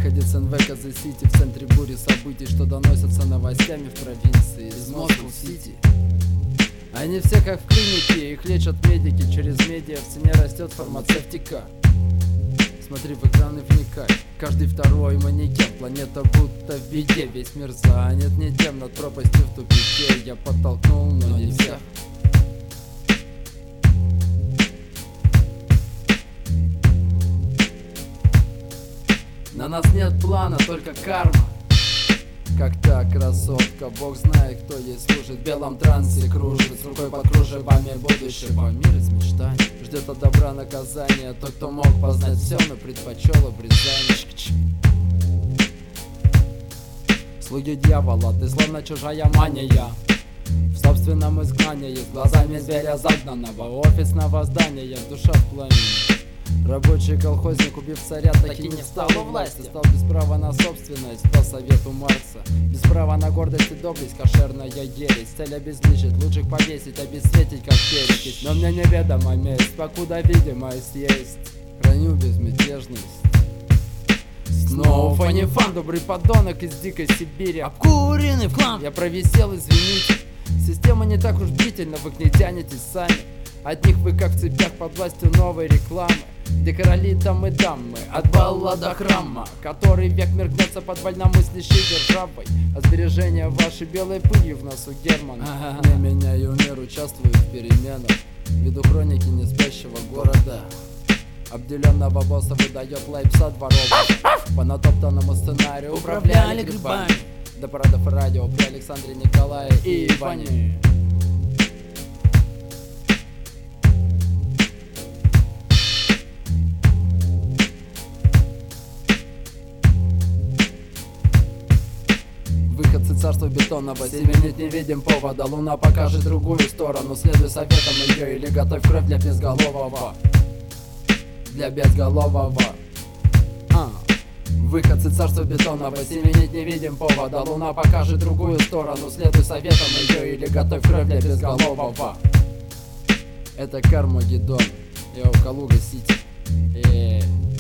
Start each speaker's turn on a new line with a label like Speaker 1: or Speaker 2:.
Speaker 1: Выходец НВ Каза-Сити, в центре бури событий, что доносятся новостями в провинции из Москва-Сити. Они все как в клинике, их лечат медики, через медиа в цене растет фармацевтика. Смотри в экран и вникай, каждый второй манекен, планета будто в беде, весь мир занят не тем, над пропастью в тупике. Я подтолкнул, но не всех. На нас нет плана, только карма. Как та красотка, Бог знает, кто ей служит. В белом трансе кружит, с рукой под кружевами будущего. Мир из мечтаний ждет от добра наказания. Тот, кто мог познать все, но предпочел обрезание. Слуги дьявола, ты словно чужая мания. В собственном изгнании, с глазами зверя загнанного, офисного здания, душа в пламени. Рабочий колхозник, убив царя, таки не встал у власти. Стал без права на собственность, по совету Маркса. Без права на гордость и доблесть, кошерная ересь. Цель обезличить, лучших повесить, обесцветить как перекись. Но мне неведома месть, покуда видимость есть. Храню безмятежность. Снова фанифан, добрый подонок из дикой Сибири, обкуренный в хлам. Я провисел, извините. Система не так уж бдительна, вы к ней тянетесь сами. От них вы как в цепях под властью новой рекламы, где короли там и дамы, от балла до храма, который век мир гнется под вольномыслящей державой. А сбережения вашей белой пылью в носу Германа. Не меняю мир, участвую в переменах, веду хроники неспящего города. Обделенного босса выдает лайпса дворов. По натоптанному сценарию управляли грибами. До парадов радио при Александре, Николае и Иване. Выходцы царства бетонного, семенить не видим повода. Луна покажет другую сторону, следуй советам ее или готовь кровь для безголового. Для безголового. Выходцы царства бетонного, семенить не видим повода. Луна покажет другую сторону, следуй советам ее или готовь кровь для безголового. Это Кармагеддон, я у Калуга-Сити.